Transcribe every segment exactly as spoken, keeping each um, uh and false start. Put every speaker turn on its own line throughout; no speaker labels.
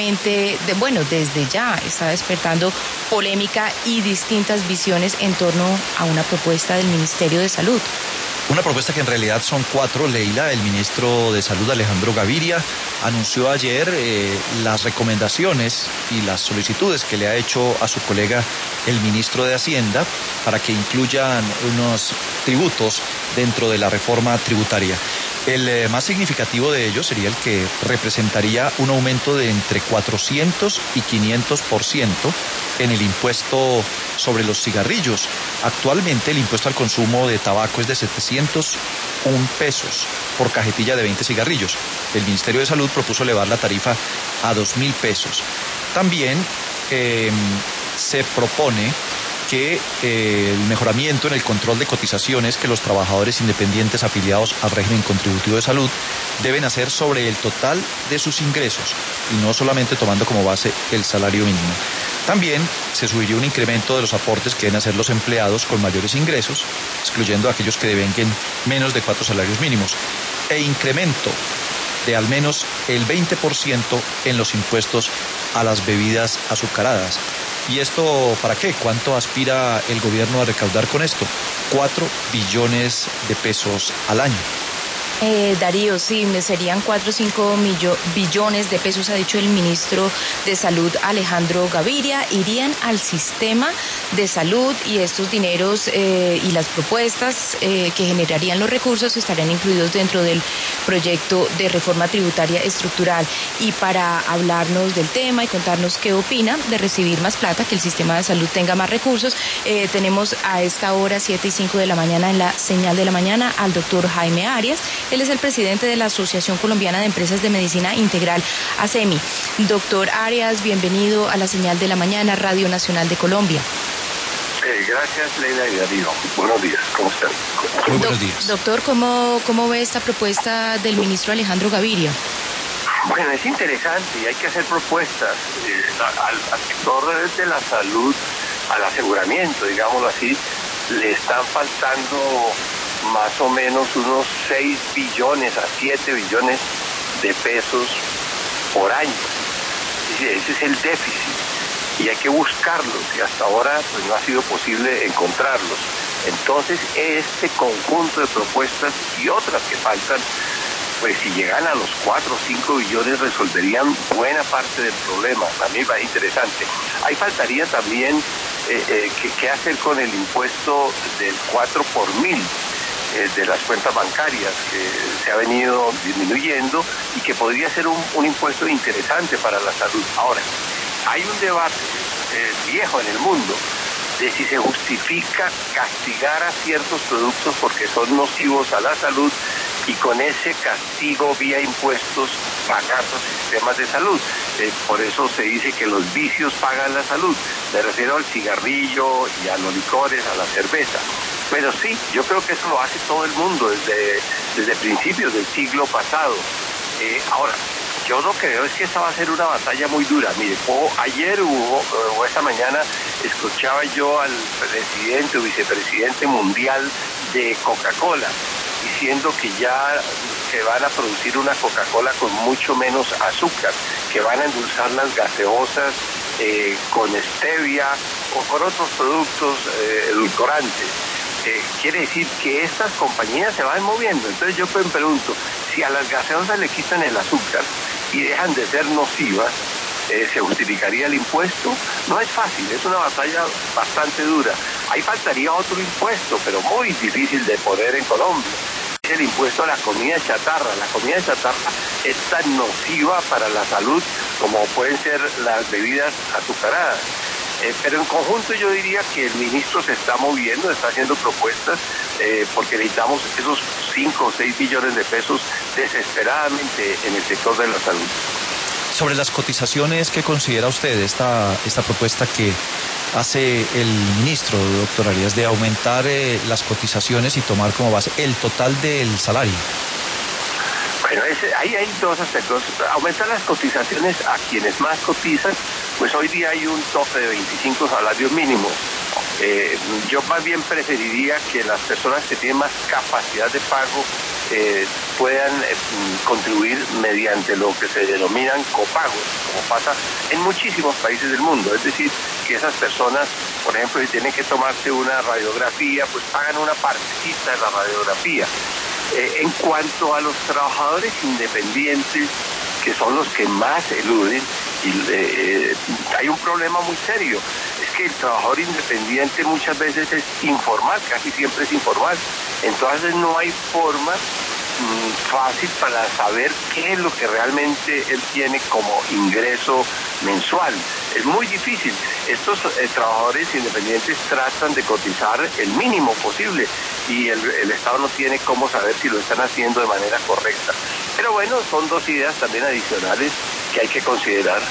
actualmente, de, bueno, desde ya está despertando polémica y distintas visiones en torno a una propuesta del Ministerio de Salud.
Una propuesta que en realidad son cuatro, Leila. El ministro de Salud, Alejandro Gaviria, anunció ayer eh, las recomendaciones y las solicitudes que le ha hecho a su colega el ministro de Hacienda para que incluyan unos tributos dentro de la reforma tributaria. El eh, más significativo de ellos sería el que representaría un aumento de entre cuatrocientos y quinientos por ciento en el impuesto sobre los cigarrillos. Actualmente el impuesto al consumo de tabaco es de setecientos un pesos por cajetilla de veinte cigarrillos. El Ministerio de Salud propuso elevar la tarifa a dos mil pesos. También eh, se propone que eh, el mejoramiento en el control de cotizaciones que los trabajadores independientes afiliados al régimen contributivo de salud deben hacer sobre el total de sus ingresos y no solamente tomando como base el salario mínimo. También se subiría un incremento de los aportes que deben hacer los empleados con mayores ingresos, excluyendo a aquellos que devenguen menos de cuatro salarios mínimos, e incremento de al menos el veinte por ciento en los impuestos a las bebidas azucaradas. ¿Y esto para qué? ¿Cuánto aspira el gobierno a recaudar con esto? Cuatro billones de pesos al año.
Eh, Darío, sí, serían cuatro o cinco billones de pesos, ha dicho el ministro de Salud Alejandro Gaviria, irían al sistema de salud y estos dineros eh, y las propuestas eh, que generarían los recursos estarían incluidos dentro del proyecto de reforma tributaria estructural. Y para hablarnos del tema y contarnos qué opina de recibir más plata, que el sistema de salud tenga más recursos, eh, tenemos a esta hora, siete y cinco de la mañana, en la señal de la mañana, al doctor Jaime Arias. Él es el presidente de la Asociación Colombiana de Empresas de Medicina Integral, ASEMI. Doctor Arias, bienvenido a la señal de la mañana, Radio Nacional de Colombia.
Eh, gracias, Leila y Darío. Buenos días, ¿cómo están?
Muy buenos días.
Doctor, ¿cómo, cómo ve esta propuesta del ministro Alejandro Gaviria?
Bueno, es interesante y hay que hacer propuestas eh, al, al sector de la salud, al aseguramiento, digámoslo así, le están faltando más o menos unos seis billones a siete billones de pesos por año. Ese es el déficit y hay que buscarlos y hasta ahora pues no ha sido posible encontrarlos. Entonces este conjunto de propuestas y otras que faltan, pues si llegan a los cuatro o cinco billones resolverían buena parte del problema. A mí me parece interesante. Ahí faltaría también eh, eh, qué, qué hacer con el impuesto del cuatro por mil eh, de las cuentas bancarias, que se ha venido disminuyendo y que podría ser un, un impuesto interesante para la salud. Ahora, hay un debate eh, viejo en el mundo de si se justifica castigar a ciertos productos porque son nocivos a la salud y con ese castigo vía impuestos pagar los sistemas de salud. Eh, por eso se dice que los vicios pagan la salud. Me refiero al cigarrillo y a los licores, a la cerveza. Pero sí, yo creo que eso lo hace todo el mundo desde, desde principios del siglo pasado. Eh, ahora, yo lo que veo es que esta va a ser una batalla muy dura. Mire, o ayer hubo, o esta mañana, escuchaba yo al presidente o vicepresidente mundial de Coca-Cola diciendo que ya se van a producir una Coca-Cola con mucho menos azúcar, que van a endulzar las gaseosas eh, con stevia o con otros productos eh, edulcorantes. Eh, quiere decir que estas compañías se van moviendo. Entonces yo me pregunto, si a las gaseosas le quitan el azúcar y dejan de ser nocivas, eh, ¿se justificaría el impuesto? No es fácil, es una batalla bastante dura. Ahí faltaría otro impuesto, pero muy difícil de poner en Colombia. Es el impuesto a la comida chatarra. La comida chatarra es tan nociva para la salud como pueden ser las bebidas azucaradas. Eh, pero en conjunto yo diría que el ministro se está moviendo, está haciendo propuestas, eh, porque necesitamos esos cinco o seis billones de pesos desesperadamente en el sector de la salud.
Sobre las cotizaciones, ¿qué considera usted esta, esta propuesta que hace el ministro, doctor Arias, de aumentar eh, las cotizaciones y tomar como base el total del salario?
Bueno, ese, ahí hay dos aspectos. Aumentar las cotizaciones a quienes más cotizan, pues hoy día hay un tope de veinticinco salarios mínimos Eh, yo más bien preferiría que las personas que tienen más capacidad de pago eh, puedan eh, contribuir mediante lo que se denominan copagos, como pasa en muchísimos países del mundo. Es decir, que esas personas, por ejemplo, si tienen que tomarse una radiografía, pues pagan una partecita de la radiografía. Eh, en cuanto a los trabajadores independientes, que son los que más eluden, y, eh, hay un problema muy serio. Es que el trabajador independiente muchas veces es informal, casi siempre es informal. Entonces no hay forma mmm, fácil para saber qué es lo que realmente él tiene como ingreso mensual. Es muy difícil. Estos eh, trabajadores independientes tratan de cotizar el mínimo posible y el, el Estado no tiene cómo saber si lo están haciendo de manera correcta. Pero bueno, son dos ideas también adicionales que hay que considerar.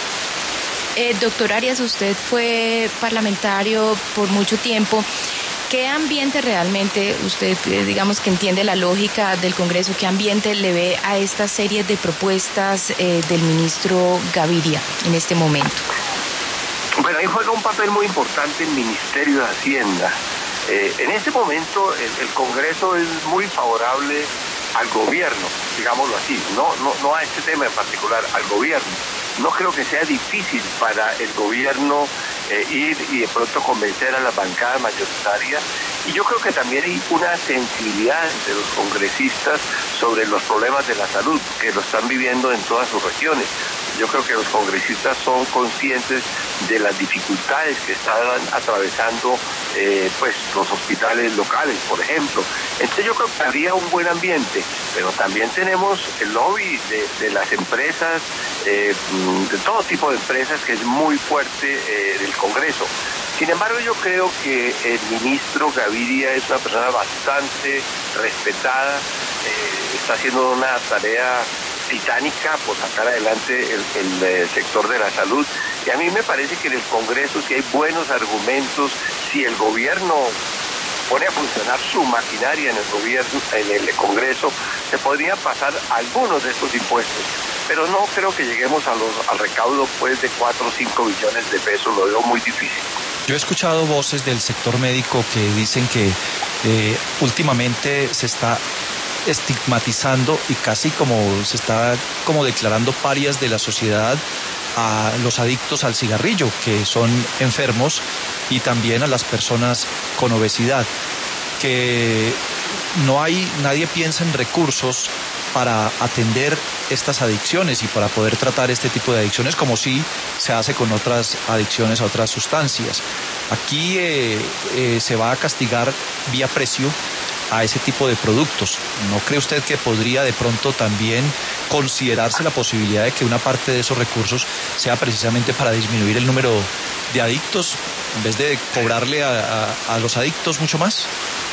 Eh, doctor Arias, usted fue parlamentario por mucho tiempo. ¿Qué ambiente realmente, usted eh, digamos que entiende la lógica del Congreso, qué ambiente le ve a esta serie de propuestas eh, del ministro Gaviria en este momento?
Bueno, ahí juega un papel muy importante el Ministerio de Hacienda. Eh, en este momento el, el Congreso es muy favorable al gobierno, digámoslo así, no, no, no a este tema en particular, al gobierno. No creo que sea difícil para el gobierno eh, ir y de pronto convencer a las bancadas mayoritarias. Y yo creo que también hay una sensibilidad de los congresistas sobre los problemas de la salud que lo están viviendo en todas sus regiones. Yo creo que los congresistas son conscientes de las dificultades que están atravesando eh, pues los hospitales locales, por ejemplo. Entonces yo creo que habría un buen ambiente, pero también tenemos el lobby de, de las empresas, eh, de todo tipo de empresas, que es muy fuerte eh, del Congreso. Sin embargo, yo creo que el ministro Gaviria es una persona bastante respetada, eh, está haciendo una tarea titánica por sacar adelante el, el, el sector de la salud. Y a mí me parece que en el Congreso, si hay buenos argumentos, si el gobierno pone a funcionar su maquinaria en el gobierno, en el Congreso, se podrían pasar algunos de estos impuestos. Pero no creo que lleguemos a los, al recaudo pues de cuatro o cinco billones de pesos, lo veo muy difícil.
Yo he escuchado voces del sector médico que dicen que eh, últimamente se está estigmatizando y casi como se está como declarando parias de la sociedad a los adictos al cigarrillo, que son enfermos, y también a las personas con obesidad, que no hay, nadie piensa en recursos para atender estas adicciones y para poder tratar este tipo de adicciones como sí se hace con otras adicciones a otras sustancias. Aquí eh, eh, se va a castigar vía precio a ese tipo de productos. ¿No cree usted que podría de pronto también considerarse la posibilidad de que una parte de esos recursos sea precisamente para disminuir el número de adictos en vez de cobrarle a, a, a los adictos mucho más?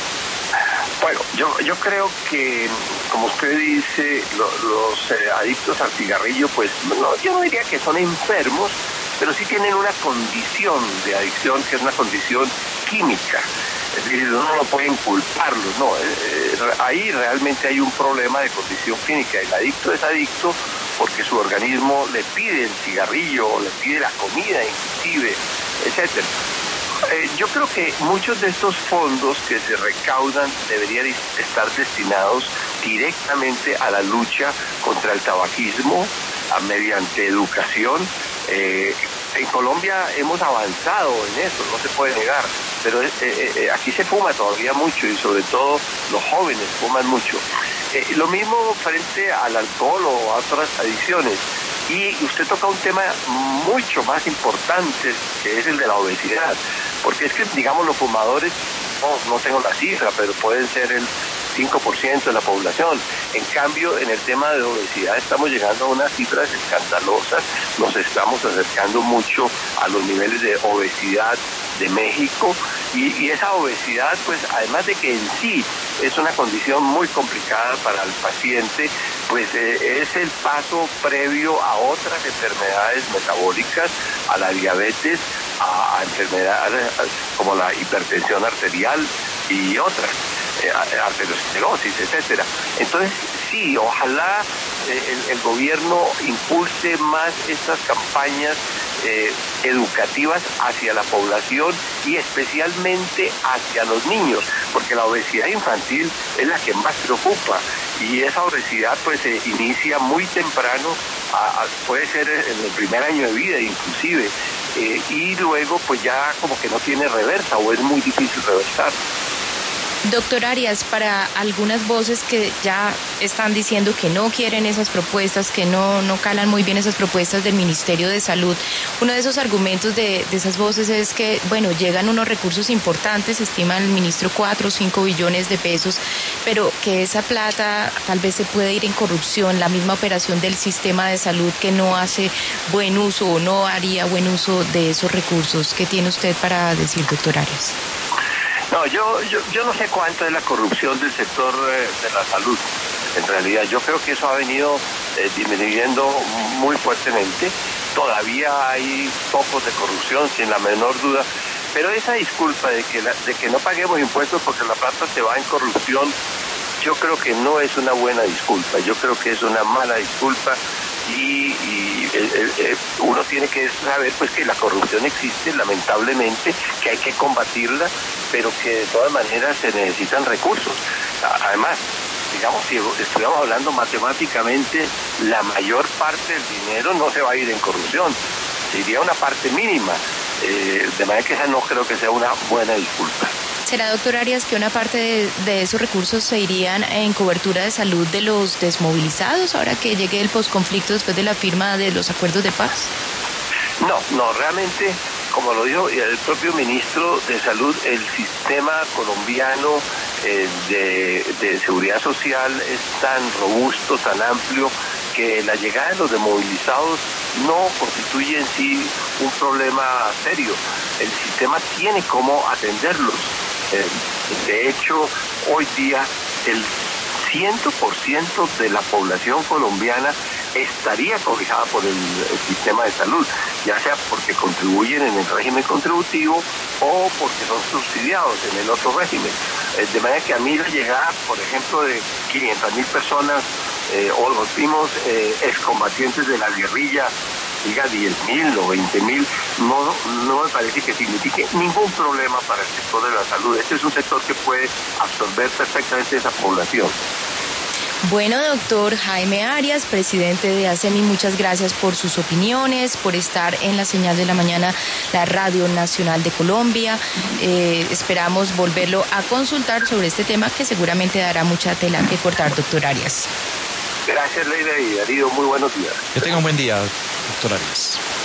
Bueno, yo, yo creo que, como usted dice, lo, los eh, adictos al cigarrillo, pues no, yo no diría que son enfermos, pero sí tienen una condición de adicción que es una condición química. Es decir, no lo pueden culparlos, no. Eh, ahí realmente hay un problema de condición clínica. El adicto es adicto porque su organismo le pide el cigarrillo, le pide la comida inclusive, etcétera. Eh, yo creo que muchos de estos fondos que se recaudan deberían estar destinados directamente a la lucha contra el tabaquismo, a, mediante educación. Eh, en Colombia hemos avanzado en eso, no se puede negar, pero eh, eh, aquí se fuma todavía mucho y sobre todo los jóvenes fuman mucho. Eh, lo mismo frente al alcohol o a otras adicciones. Y usted toca un tema mucho más importante, que es el de la obesidad, porque es que, digamos, los fumadores, no, no tengo la cifra, pero pueden ser el cinco por ciento de la población. En cambio, en el tema de obesidad estamos llegando a unas cifras escandalosas, nos estamos acercando mucho a los niveles de obesidad de México, y, y esa obesidad, pues, además de que en sí es una condición muy complicada para el paciente, pues eh, es el paso previo a otras enfermedades metabólicas, a la diabetes, a, a enfermedades como la hipertensión arterial y otras, eh, arteriosclerosis, etcétera. Entonces, sí, ojalá eh, el, el gobierno impulse más estas campañas eh, educativas hacia la población y especialmente hacia los niños, porque la obesidad infantil es la que más preocupa y esa obesidad pues se eh, inicia muy temprano, a, a, puede ser en el primer año de vida inclusive, eh, y luego pues ya como que no tiene reversa o es muy difícil reversar.
Doctor Arias, para algunas voces que ya están diciendo que no quieren esas propuestas, que no, no calan muy bien esas propuestas del Ministerio de Salud, uno de esos argumentos de, de esas voces es que, bueno, llegan unos recursos importantes, estima el ministro cuatro o cinco billones de pesos, pero que esa plata tal vez se puede ir en corrupción, la misma operación del sistema de salud que no hace buen uso o no haría buen uso de esos recursos. ¿Qué tiene usted para decir, doctor Arias?
No, yo, yo, yo no sé cuánto es la corrupción del sector eh, de la salud. En realidad, yo creo que eso ha venido eh, disminuyendo muy fuertemente. Todavía hay focos de corrupción, sin la menor duda. Pero esa disculpa de que, la, de que no paguemos impuestos porque la plata se va en corrupción, yo creo que no es una buena disculpa. Yo creo que es una mala disculpa. Y, y eh, eh, uno tiene que saber pues que la corrupción existe, lamentablemente, que hay que combatirla, pero que de todas maneras se necesitan recursos. Además, digamos, si estuviéramos hablando matemáticamente, la mayor parte del dinero no se va a ir en corrupción, sería una parte mínima, eh, de manera que esa no creo que sea una buena disculpa.
¿Será, doctor Arias, que una parte de, de esos recursos se irían en cobertura de salud de los desmovilizados ahora que llegue el posconflicto después de la firma de los acuerdos de paz?
No, no, realmente, como lo dijo el propio ministro de Salud, el sistema colombiano eh, de, de seguridad social es tan robusto, tan amplio, que la llegada de los desmovilizados no constituye en sí un problema serio. El sistema tiene cómo atenderlos. Eh, de hecho, hoy día el cien por ciento de la población colombiana estaría cobijada por el, el sistema de salud, ya sea porque contribuyen en el régimen contributivo o porque son subsidiados en el otro régimen. Eh, de manera que a mí la llegada, por ejemplo, de quinientas mil personas eh, o los mismos eh, excombatientes de la guerrilla, diga diez mil o veinte mil, no, no me parece que signifique ningún problema para el sector de la salud. Este es un sector que puede absorber perfectamente esa población.
Bueno, doctor Jaime Arias, presidente de ASEMI, muchas gracias por sus opiniones, por estar en la Señal de la Mañana, la Radio Nacional de Colombia. Eh, esperamos volverlo a consultar sobre este tema que seguramente dará mucha tela que cortar, doctor Arias.
Gracias, Leila y Darío. Muy buenos días.
Que tenga un buen día, doctor Arias.